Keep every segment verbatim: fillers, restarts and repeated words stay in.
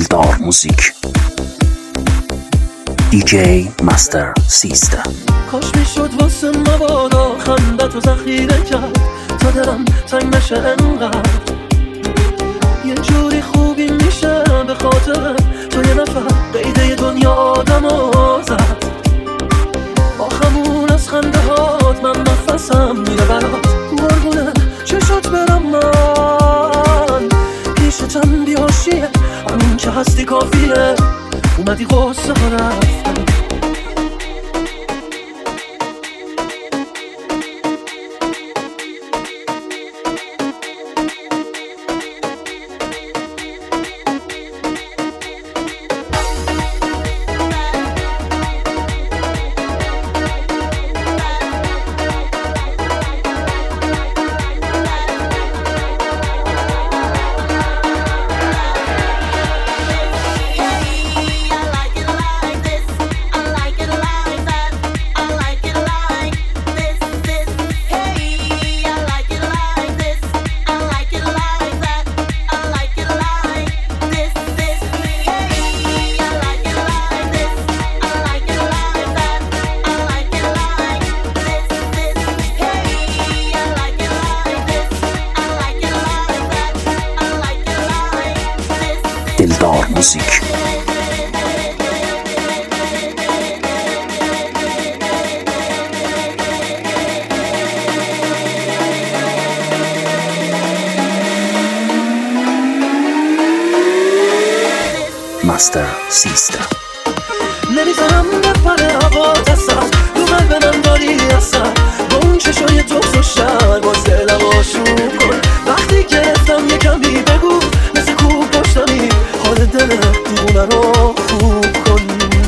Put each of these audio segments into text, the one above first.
دلدار موزیک دی جی مستر سیستم. کاش میشد واسه مبادا خندت رو ذخیره کرد تا دلم تنگ نشه انقدر. یه جوری خوبی میشه به خاطر تو یه نفر قیده دنیا آدم رو زد. آخمون از خنده هات من نفسم میره برات. قربونه چشات برم من پیشتم بیاشیه، همون که هستی کافیه. اومدی قصه ها رفتن. دلدار موزیک مستر سیستم. نمیذارم بپره هوات اصلا، تو قلب من داری اصلا. با اون چشای توکس و شر باز دلم آشوب کن. وقتی گرفتم یه کمی بگو مثل کوب پشتمی، حال دل دیوونه رو خوب کن.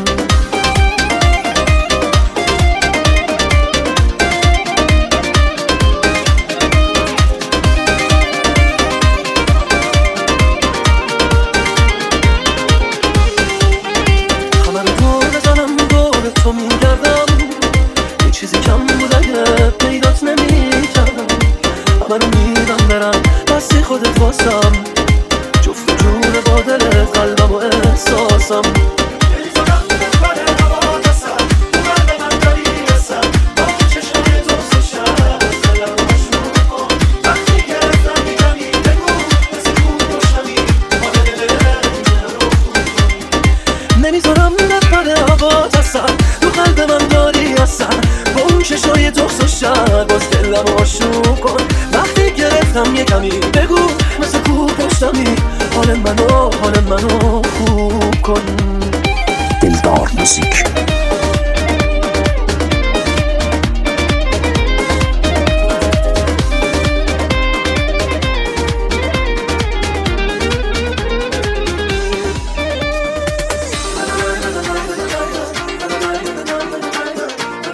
تو میگردم یه چیزی کم بود اگه پیدات نمیکردم. همه رو میدم برم بستی خودت واسم، جفت و جور با دلت قلبم و احساسم. نمیذارم بپره هوات اصلا، تو قلب من داری اصلا. با اون چشای توکس و شر باز دلم آشوب کن. وقتی گرفتم یه کمی بگو مثل کوب پشتمی، حال منو حال منو خوب کن. دلدار موزیک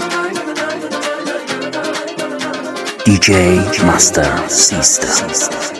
دی جی مستر سیستم.